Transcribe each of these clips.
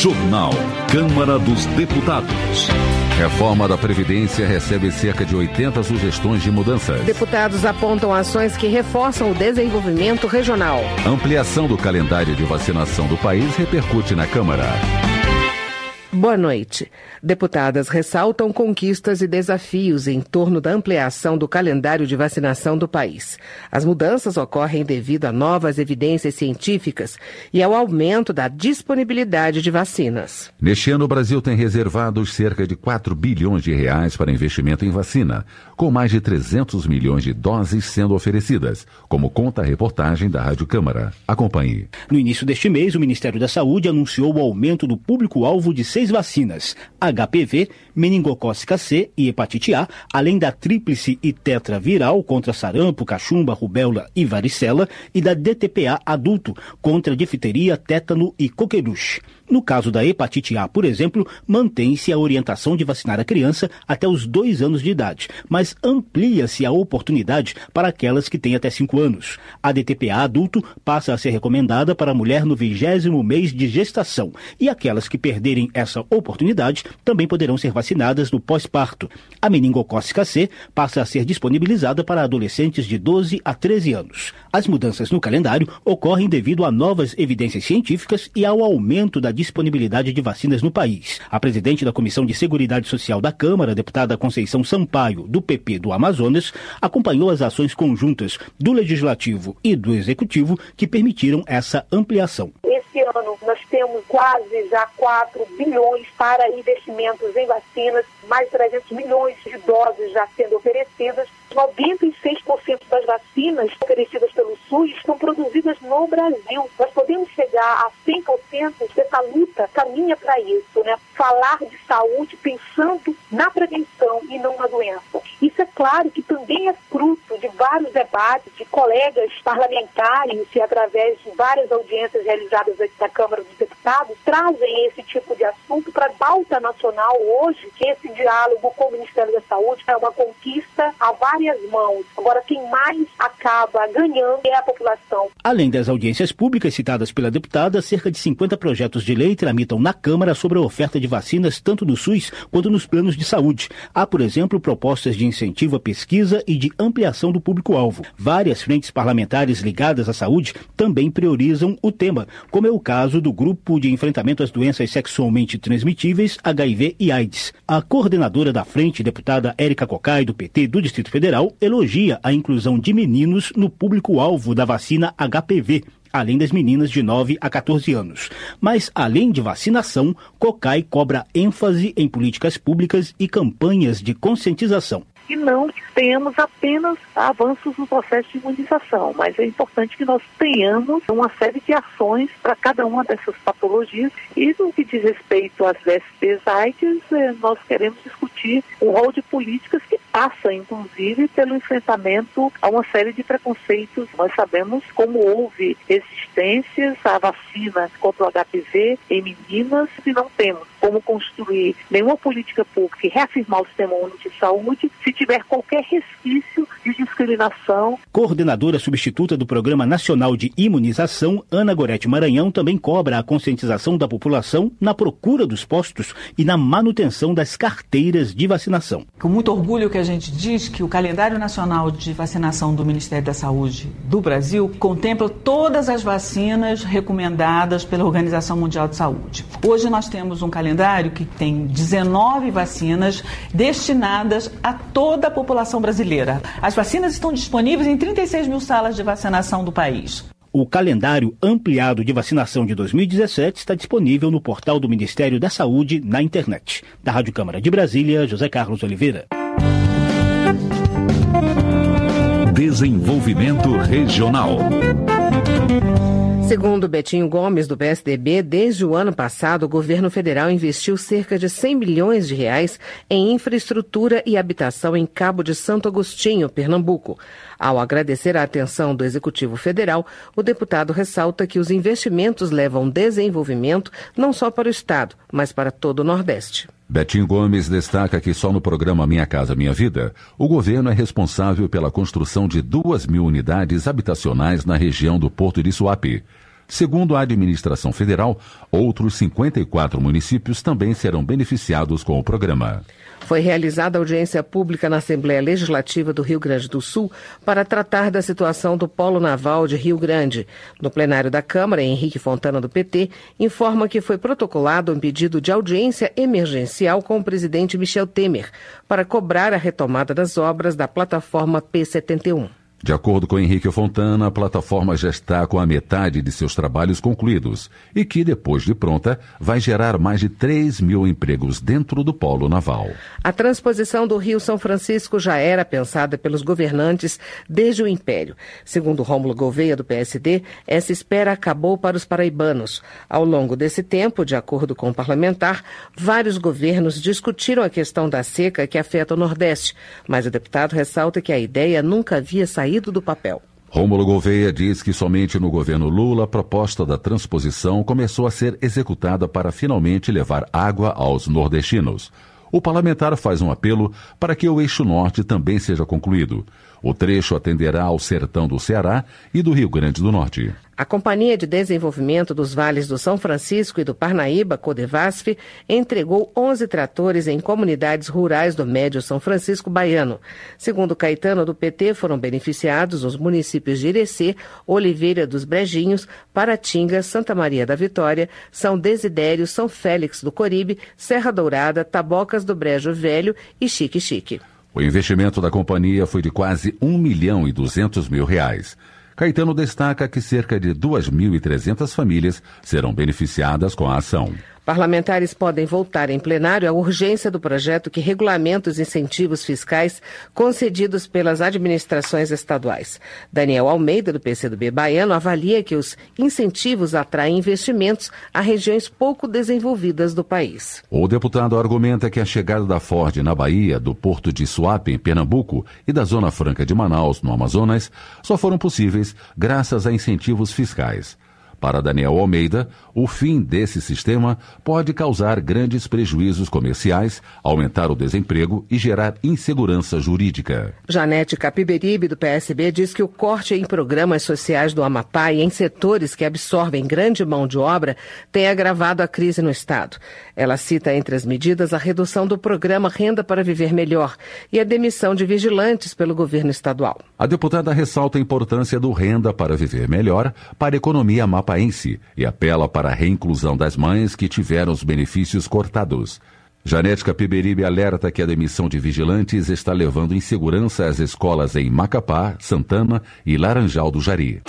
Jornal Câmara dos Deputados. Reforma da Previdência recebe cerca de 80 sugestões de mudanças. Deputados apontam ações que reforçam o desenvolvimento regional. Ampliação do calendário de vacinação do país repercute na Câmara. Boa noite. Deputadas ressaltam conquistas e desafios em torno da ampliação do calendário de vacinação do país. As mudanças ocorrem devido a novas evidências científicas e ao aumento da disponibilidade de vacinas. Neste ano, o Brasil tem reservado cerca de 4 bilhões de reais para investimento em vacina, com mais de 300 milhões de doses sendo oferecidas, como conta a reportagem da Rádio Câmara. Acompanhe. No início deste mês, o Ministério da Saúde anunciou o aumento do público-alvo de 6 vacinas, HPV, meningocócica C e hepatite A, além da tríplice e tetraviral contra sarampo, cachumba, rubéola e varicela e da DTPA adulto contra difteria, tétano e coqueluche. No caso da hepatite A, por exemplo, mantém-se a orientação de vacinar a criança até os 2 anos de idade, mas amplia-se a oportunidade para aquelas que têm até 5 anos. A DTPA adulto passa a ser recomendada para a mulher no 20º mês de gestação e aquelas que perderem essa oportunidade também poderão ser vacinadas no pós-parto. A meningocócica C passa a ser disponibilizada para adolescentes de 12 a 13 anos. As mudanças no calendário ocorrem devido a novas evidências científicas e ao aumento da disponibilidade de vacinas no país. A presidente da Comissão de Seguridade Social da Câmara, deputada Conceição Sampaio, do PP do Amazonas, acompanhou as ações conjuntas do Legislativo e do Executivo que permitiram essa ampliação. Esse ano nós temos quase já 4 bilhões para investimentos em vacinas, mais 300 milhões de doses já sendo oferecidas. 96% das vacinas oferecidas pelo SUS estão produzidas no Brasil. Nós podemos chegar a 100%, essa luta caminha para isso, né? Falar de saúde pensando na prevenção e não na doença. Isso é claro que também é fruto de vários debates de colegas parlamentares e através de várias audiências realizadas aqui na Câmara dos Deputados, trazem esse tipo de assunto para a pauta nacional hoje, que esse diálogo com o Ministério da Saúde é uma conquista a várias mãos. Agora, quem mais acaba ganhando é a população. Além das audiências públicas citadas pela deputada, cerca de 50 projetos de lei tramitam na Câmara sobre a oferta de vacinas tanto no SUS quanto nos planos de saúde. Há, por exemplo, propostas de incentivo à pesquisa e de ampliação do público-alvo. Várias frentes parlamentares ligadas à saúde também priorizam o tema, como é o caso do Grupo de Enfrentamento às Doenças Sexualmente Transmitíveis, HIV e AIDS. A coordenadora da frente, deputada Érica Cocai, do PT do Distrito Federal, elogia a inclusão de meninos no público-alvo da vacina HPV, além das meninas de 9 a 14 anos. Mas, além de vacinação, Cocai cobra ênfase em políticas públicas e campanhas de conscientização. Que não tenhamos apenas avanços no processo de imunização, mas é importante que nós tenhamos uma série de ações para cada uma dessas patologias. E no que diz respeito às VSTs AIDS, nós queremos discutir um rol de políticas que passa, inclusive, pelo enfrentamento a uma série de preconceitos. Nós sabemos como houve resistências à vacina contra o HPV em meninas e não temos como construir nenhuma política pública e reafirmar o Sistema Único de Saúde se tiver qualquer resquício de discriminação. Coordenadora substituta do Programa Nacional de Imunização, Ana Gorete Maranhão, também cobra a conscientização da população na procura dos postos e na manutenção das carteiras de vacinação. Com muito orgulho que a gente diz que o calendário nacional de vacinação do Ministério da Saúde do Brasil contempla todas as vacinas recomendadas pela Organização Mundial de Saúde. Hoje nós temos um calendário que tem 19 vacinas destinadas a toda a população brasileira. As vacinas estão disponíveis em 36 mil salas de vacinação do país. O calendário ampliado de vacinação de 2017 está disponível no portal do Ministério da Saúde na internet. Da Rádio Câmara de Brasília, José Carlos Oliveira. Desenvolvimento Regional. Segundo Betinho Gomes, do PSDB, desde o ano passado, o governo federal investiu cerca de 100 milhões de reais em infraestrutura e habitação em Cabo de Santo Agostinho, Pernambuco. Ao agradecer a atenção do Executivo Federal, o deputado ressalta que os investimentos levam desenvolvimento não só para o Estado, mas para todo o Nordeste. Betinho Gomes destaca que só no programa Minha Casa Minha Vida, o governo é responsável pela construção de 2.000 unidades habitacionais na região do Porto de Suape. Segundo a administração federal, outros 54 municípios também serão beneficiados com o programa. Foi realizada audiência pública na Assembleia Legislativa do Rio Grande do Sul para tratar da situação do Polo Naval de Rio Grande. No plenário da Câmara, Henrique Fontana, do PT, informa que foi protocolado um pedido de audiência emergencial com o presidente Michel Temer para cobrar a retomada das obras da plataforma P-71. De acordo com Henrique Fontana, a plataforma já está com a metade de seus trabalhos concluídos e que, depois de pronta, vai gerar mais de 3 mil empregos dentro do polo naval. A transposição do Rio São Francisco já era pensada pelos governantes desde o Império. Segundo Rômulo Gouveia, do PSD, essa espera acabou para os paraibanos. Ao longo desse tempo, de acordo com o parlamentar, vários governos discutiram a questão da seca que afeta o Nordeste, mas o deputado ressalta que a ideia nunca havia saído do papel. Rômulo Gouveia diz que somente no governo Lula a proposta da transposição começou a ser executada para finalmente levar água aos nordestinos. O parlamentar faz um apelo para que o eixo norte também seja concluído. O trecho atenderá ao sertão do Ceará e do Rio Grande do Norte. A Companhia de Desenvolvimento dos Vales do São Francisco e do Parnaíba, Codevasf, entregou 11 tratores em comunidades rurais do Médio São Francisco baiano. Segundo Caetano, do PT, foram beneficiados os municípios de Irecê, Oliveira dos Brejinhos, Paratinga, Santa Maria da Vitória, São Desidério, São Félix do Coribe, Serra Dourada, Tabocas do Brejo Velho e Xique-Xique. O investimento da companhia foi de quase R$1.200.000. Caetano destaca que cerca de 2.300 famílias serão beneficiadas com a ação. Parlamentares podem votar em plenário a urgência do projeto que regulamenta os incentivos fiscais concedidos pelas administrações estaduais. Daniel Almeida, do PCdoB baiano, avalia que os incentivos atraem investimentos a regiões pouco desenvolvidas do país. O deputado argumenta que a chegada da Ford na Bahia, do porto de Suape, em Pernambuco, e da Zona Franca de Manaus, no Amazonas, só foram possíveis graças a incentivos fiscais. Para Daniel Almeida, o fim desse sistema pode causar grandes prejuízos comerciais, aumentar o desemprego e gerar insegurança jurídica. Janete Capiberibe, do PSB, diz que o corte em programas sociais do Amapá e em setores que absorvem grande mão de obra tem agravado a crise no Estado. Ela cita entre as medidas a redução do programa Renda para Viver Melhor e a demissão de vigilantes pelo governo estadual. A deputada ressalta a importância do Renda para Viver Melhor para a economia amapaense e apela para a reinclusão das mães que tiveram os benefícios cortados. Janete Capiberibe alerta que a demissão de vigilantes está levando insegurança às escolas em Macapá, Santana e Laranjal do Jari.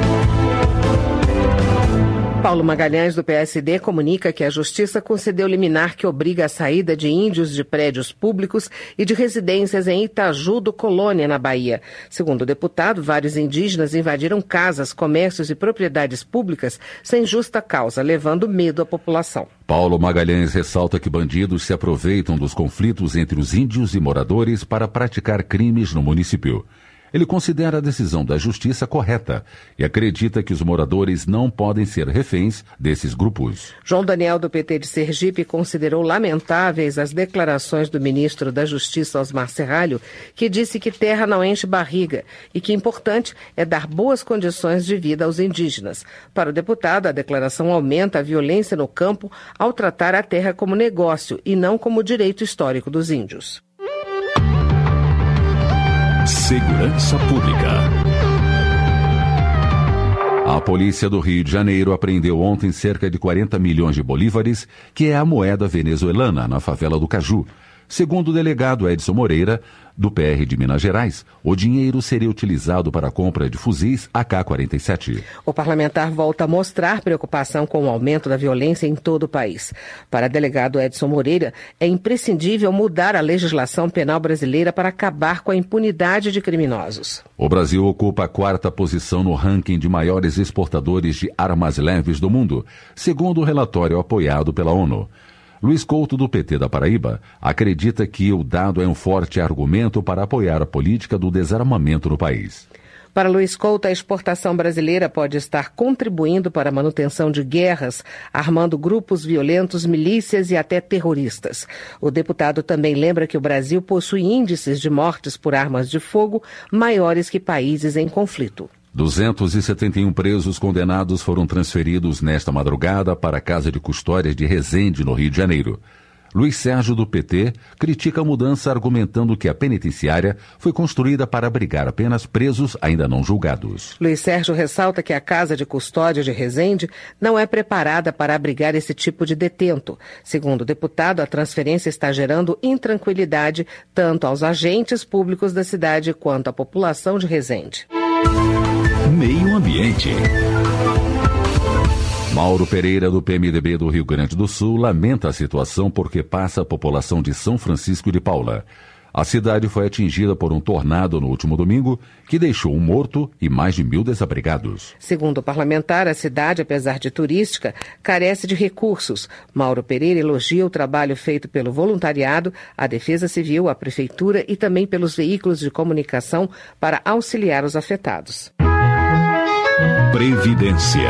Paulo Magalhães, do PSD, comunica que a Justiça concedeu liminar que obriga a saída de índios de prédios públicos e de residências em Itaju do Colônia, na Bahia. Segundo o deputado, vários indígenas invadiram casas, comércios e propriedades públicas sem justa causa, levando medo à população. Paulo Magalhães ressalta que bandidos se aproveitam dos conflitos entre os índios e moradores para praticar crimes no município. Ele considera a decisão da Justiça correta e acredita que os moradores não podem ser reféns desses grupos. João Daniel, do PT de Sergipe, considerou lamentáveis as declarações do ministro da Justiça, Osmar Serralho, que disse que terra não enche barriga e que importante é dar boas condições de vida aos indígenas. Para o deputado, a declaração aumenta a violência no campo ao tratar a terra como negócio e não como direito histórico dos índios. Segurança Pública. A polícia do Rio de Janeiro apreendeu ontem cerca de 40 milhões de bolívares, que é a moeda venezuelana, na favela do Caju. Segundo o delegado Edson Moreira, do PR de Minas Gerais, o dinheiro seria utilizado para a compra de fuzis AK-47. O parlamentar volta a mostrar preocupação com o aumento da violência em todo o país. Para o delegado Edson Moreira, é imprescindível mudar a legislação penal brasileira para acabar com a impunidade de criminosos. O Brasil ocupa a 4ª posição no ranking de maiores exportadores de armas leves do mundo, segundo o relatório apoiado pela ONU. Luiz Couto, do PT da Paraíba, acredita que o dado é um forte argumento para apoiar a política do desarmamento no país. Para Luiz Couto, a exportação brasileira pode estar contribuindo para a manutenção de guerras, armando grupos violentos, milícias e até terroristas. O deputado também lembra que o Brasil possui índices de mortes por armas de fogo maiores que países em conflito. 271 presos condenados foram transferidos nesta madrugada para a Casa de Custódias de Resende, no Rio de Janeiro. Luiz Sérgio, do PT, critica a mudança argumentando que a penitenciária foi construída para abrigar apenas presos ainda não julgados. Luiz Sérgio ressalta que a Casa de Custódia de Resende não é preparada para abrigar esse tipo de detento. Segundo o deputado, a transferência está gerando intranquilidade tanto aos agentes públicos da cidade quanto à população de Resende. Meio Ambiente. Mauro Pereira, do PMDB do Rio Grande do Sul, lamenta a situação porque passa a população de São Francisco de Paula. A cidade foi atingida por um tornado no último domingo, que deixou um morto e mais de 1.000 desabrigados. Segundo o parlamentar, a cidade, apesar de turística, carece de recursos. Mauro Pereira elogia o trabalho feito pelo voluntariado, a Defesa Civil, a Prefeitura e também pelos veículos de comunicação para auxiliar os afetados. Previdência.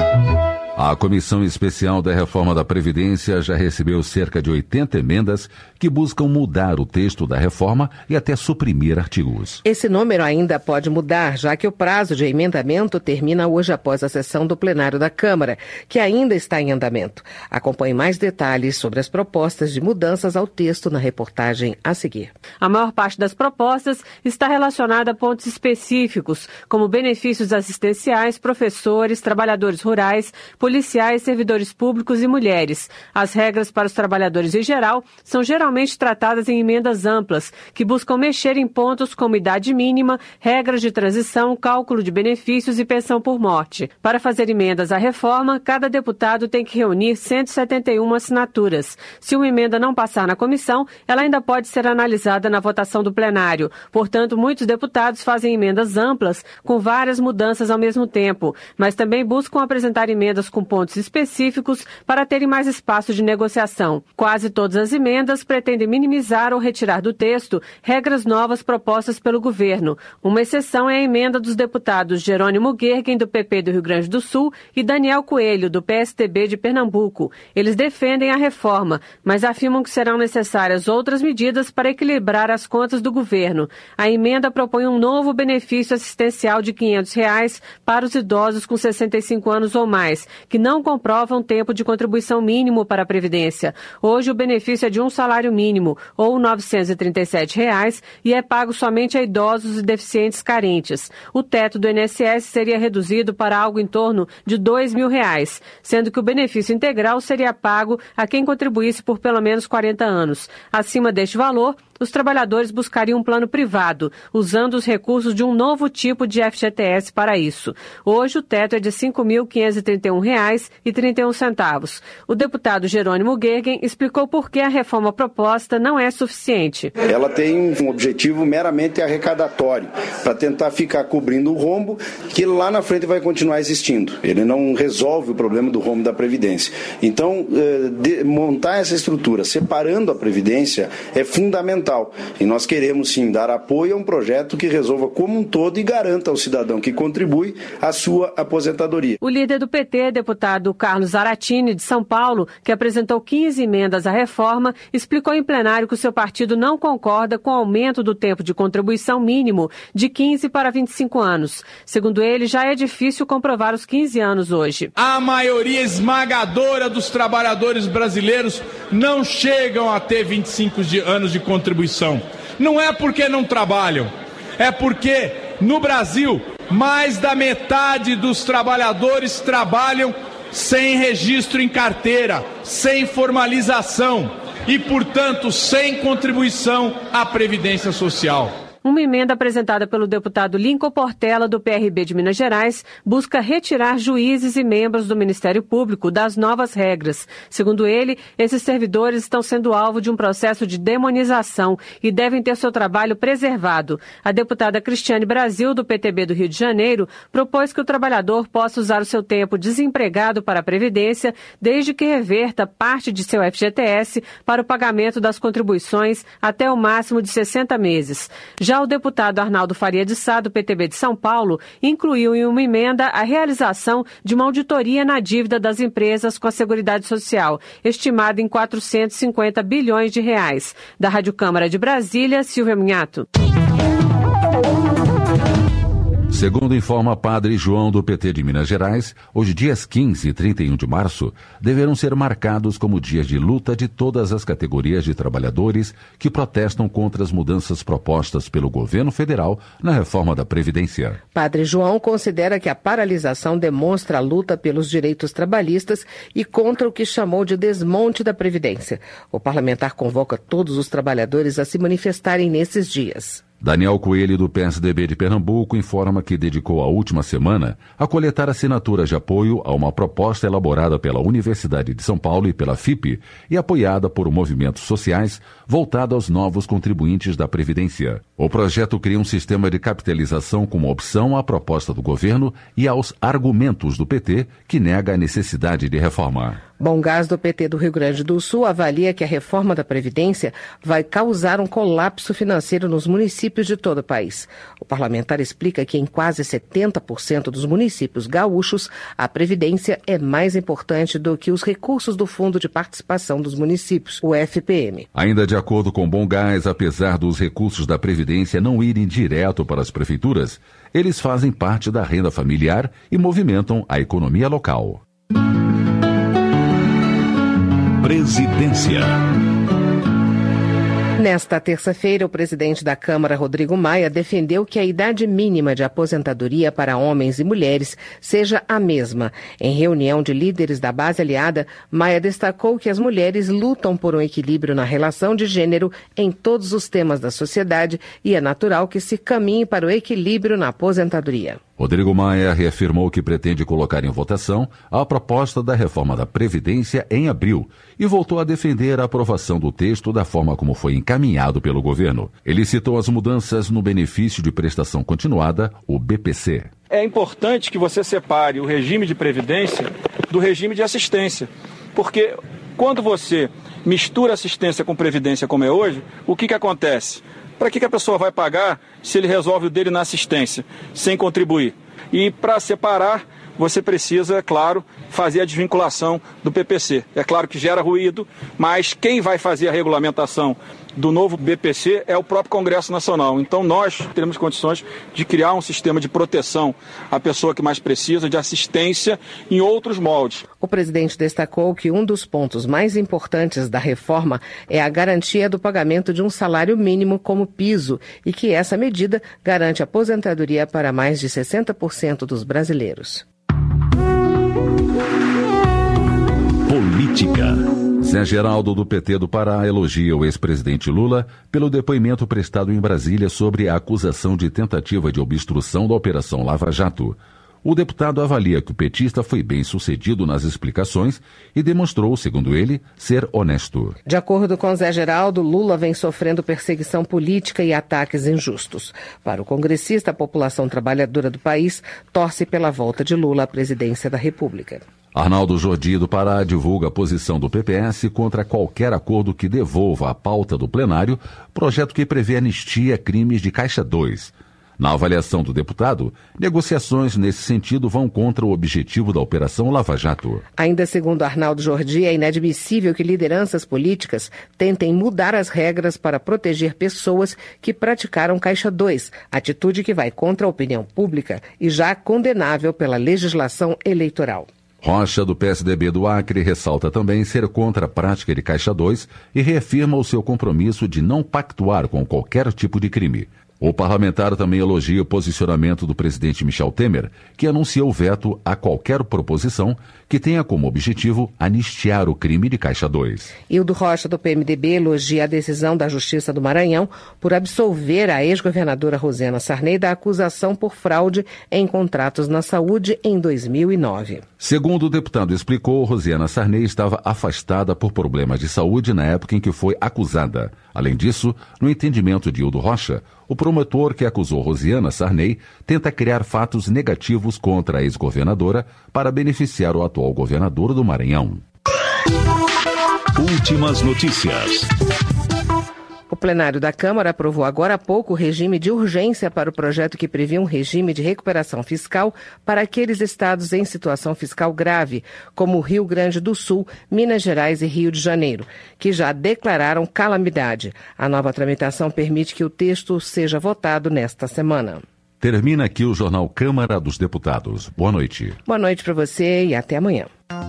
A Comissão Especial da Reforma da Previdência já recebeu cerca de 80 emendas que buscam mudar o texto da reforma e até suprimir artigos. Esse número ainda pode mudar, já que o prazo de emendamento termina hoje após a sessão do plenário da Câmara, que ainda está em andamento. Acompanhe mais detalhes sobre as propostas de mudanças ao texto na reportagem a seguir. A maior parte das propostas está relacionada a pontos específicos, como benefícios assistenciais, professores, trabalhadores rurais, policiais, servidores públicos e mulheres. As regras para os trabalhadores em geral são geralmente tratadas em emendas amplas, que buscam mexer em pontos como idade mínima, regras de transição, cálculo de benefícios e pensão por morte. Para fazer emendas à reforma, cada deputado tem que reunir 171 assinaturas. Se uma emenda não passar na comissão, ela ainda pode ser analisada na votação do plenário. Portanto, muitos deputados fazem emendas amplas com várias mudanças ao mesmo tempo, mas também buscam apresentar emendas com pontos específicos para terem mais espaço de negociação. Quase todas as emendas pretendem minimizar ou retirar do texto regras novas propostas pelo governo. Uma exceção é a emenda dos deputados Jerônimo Gergen, do PP do Rio Grande do Sul, e Daniel Coelho, do PSDB de Pernambuco. Eles defendem a reforma, mas afirmam que serão necessárias outras medidas para equilibrar as contas do governo. A emenda propõe um novo benefício assistencial de R$ 500 para os idosos com 65 anos ou mais, que não comprovam tempo de contribuição mínimo para a Previdência. Hoje, o benefício é de um salário mínimo, ou R$ 937, e é pago somente a idosos e deficientes carentes. O teto do INSS seria reduzido para algo em torno de R$ 2.000, sendo que o benefício integral seria pago a quem contribuísse por pelo menos 40 anos. Acima deste valor, os trabalhadores buscariam um plano privado, usando os recursos de um novo tipo de FGTS para isso. Hoje, o teto é de R$ 5.531,31. O deputado Jerônimo Gergen explicou por que a reforma proposta não é suficiente. Ela tem um objetivo meramente arrecadatório, para tentar ficar cobrindo o rombo que lá na frente vai continuar existindo. Ele não resolve o problema do rombo da Previdência. Então, montar essa estrutura, separando a Previdência, é fundamental. E nós queremos, sim, dar apoio a um projeto que resolva como um todo e garanta ao cidadão que contribui a sua aposentadoria. O líder do PT, deputado Carlos Zaratini, de São Paulo, que apresentou 15 emendas à reforma, explicou em plenário que o seu partido não concorda com o aumento do tempo de contribuição mínimo de 15 para 25 anos. Segundo ele, já é difícil comprovar os 15 anos hoje. A maioria esmagadora dos trabalhadores brasileiros não chegam a ter 25 anos de contribuição. Não é porque não trabalham, é porque no Brasil mais da metade dos trabalhadores trabalham sem registro em carteira, sem formalização e, portanto, sem contribuição à Previdência Social. Uma emenda apresentada pelo deputado Lincoln Portela, do PRB de Minas Gerais, busca retirar juízes e membros do Ministério Público das novas regras. Segundo ele, esses servidores estão sendo alvo de um processo de demonização e devem ter seu trabalho preservado. A deputada Cristiane Brasil, do PTB do Rio de Janeiro, propôs que o trabalhador possa usar o seu tempo desempregado para a Previdência, desde que reverta parte de seu FGTS para o pagamento das contribuições até o máximo de 60 meses. Já o deputado Arnaldo Faria de Sá, do PTB de São Paulo, incluiu em uma emenda a realização de uma auditoria na dívida das empresas com a Seguridade Social, estimada em R$ 450 bilhões. Da Rádio Câmara de Brasília, Silvia Minhato. Segundo informa Padre João do PT de Minas Gerais, os dias 15 e 31 de março deverão ser marcados como dias de luta de todas as categorias de trabalhadores que protestam contra as mudanças propostas pelo governo federal na reforma da Previdência. Padre João considera que a paralisação demonstra a luta pelos direitos trabalhistas e contra o que chamou de desmonte da Previdência. O parlamentar convoca todos os trabalhadores a se manifestarem nesses dias. Daniel Coelho, do PSDB de Pernambuco, informa que dedicou a última semana a coletar assinaturas de apoio a uma proposta elaborada pela Universidade de São Paulo e pela FIP e apoiada por movimentos sociais voltada aos novos contribuintes da Previdência. O projeto cria um sistema de capitalização como opção à proposta do governo e aos argumentos do PT, que nega a necessidade de reforma. Bom Gás, do PT do Rio Grande do Sul, avalia que a reforma da Previdência vai causar um colapso financeiro nos municípios de todo o país. O parlamentar explica que em quase 70% dos municípios gaúchos, a Previdência é mais importante do que os recursos do Fundo de Participação dos Municípios, o FPM. Ainda de acordo com Bom Gás, apesar dos recursos da Previdência não irem direto para as prefeituras, eles fazem parte da renda familiar e movimentam a economia local. Presidência. Nesta terça-feira, o presidente da Câmara, Rodrigo Maia, defendeu que a idade mínima de aposentadoria para homens e mulheres seja a mesma. Em reunião de líderes da base aliada, Maia destacou que as mulheres lutam por um equilíbrio na relação de gênero em todos os temas da sociedade e é natural que se caminhe para o equilíbrio na aposentadoria. Rodrigo Maia reafirmou que pretende colocar em votação a proposta da reforma da Previdência em abril e voltou a defender a aprovação do texto da forma como foi encaminhado pelo governo. Ele citou as mudanças no benefício de prestação continuada, o BPC. É importante que você separe o regime de previdência do regime de assistência, porque quando você mistura assistência com previdência como é hoje, o que acontece? Para que a pessoa vai pagar se ele resolve o dele na assistência, sem contribuir? E para separar, você precisa, é claro, fazer a desvinculação do PPC. É claro que gera ruído, mas quem vai fazer a regulamentação do novo BPC é o próprio Congresso Nacional. Então nós teremos condições de criar um sistema de proteção à pessoa que mais precisa, de assistência em outros moldes. O presidente destacou que um dos pontos mais importantes da reforma é a garantia do pagamento de um salário mínimo como piso e que essa medida garante aposentadoria para mais de 60% dos brasileiros. Política. Zé Geraldo, do PT do Pará, elogia o ex-presidente Lula pelo depoimento prestado em Brasília sobre a acusação de tentativa de obstrução da Operação Lava Jato. O deputado avalia que o petista foi bem sucedido nas explicações e demonstrou, segundo ele, ser honesto. De acordo com Zé Geraldo, Lula vem sofrendo perseguição política e ataques injustos. Para o congressista, a população trabalhadora do país torce pela volta de Lula à presidência da República. Arnaldo Jordi, do Pará, divulga a posição do PPS contra qualquer acordo que devolva à pauta do plenário projeto que prevê anistia a crimes de Caixa 2. Na avaliação do deputado, negociações nesse sentido vão contra o objetivo da Operação Lava Jato. Ainda segundo Arnaldo Jordi, é inadmissível que lideranças políticas tentem mudar as regras para proteger pessoas que praticaram Caixa 2, atitude que vai contra a opinião pública e já condenável pela legislação eleitoral. Rocha, do PSDB do Acre, ressalta também ser contra a prática de Caixa 2 e reafirma o seu compromisso de não pactuar com qualquer tipo de crime. O parlamentar também elogia o posicionamento do presidente Michel Temer, que anunciou veto a qualquer proposição que tenha como objetivo anistiar o crime de Caixa 2. Hildo Rocha, do PMDB, elogia a decisão da Justiça do Maranhão por absolver a ex-governadora Rosiana Sarney da acusação por fraude em contratos na saúde em 2009. Segundo o deputado explicou, Rosiana Sarney estava afastada por problemas de saúde na época em que foi acusada. Além disso, no entendimento de Hildo Rocha, o promotor que acusou Rosiana Sarney tenta criar fatos negativos contra a ex-governadora para beneficiar o atual governador do Maranhão. Últimas notícias. O plenário da Câmara aprovou agora há pouco o regime de urgência para o projeto que previa um regime de recuperação fiscal para aqueles estados em situação fiscal grave, como Rio Grande do Sul, Minas Gerais e Rio de Janeiro, que já declararam calamidade. A nova tramitação permite que o texto seja votado nesta semana. Termina aqui o Jornal Câmara dos Deputados. Boa noite. Boa noite para você e até amanhã.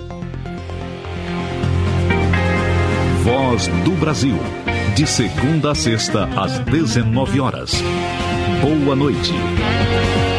Voz do Brasil. De segunda a sexta, às 19 horas. Boa noite.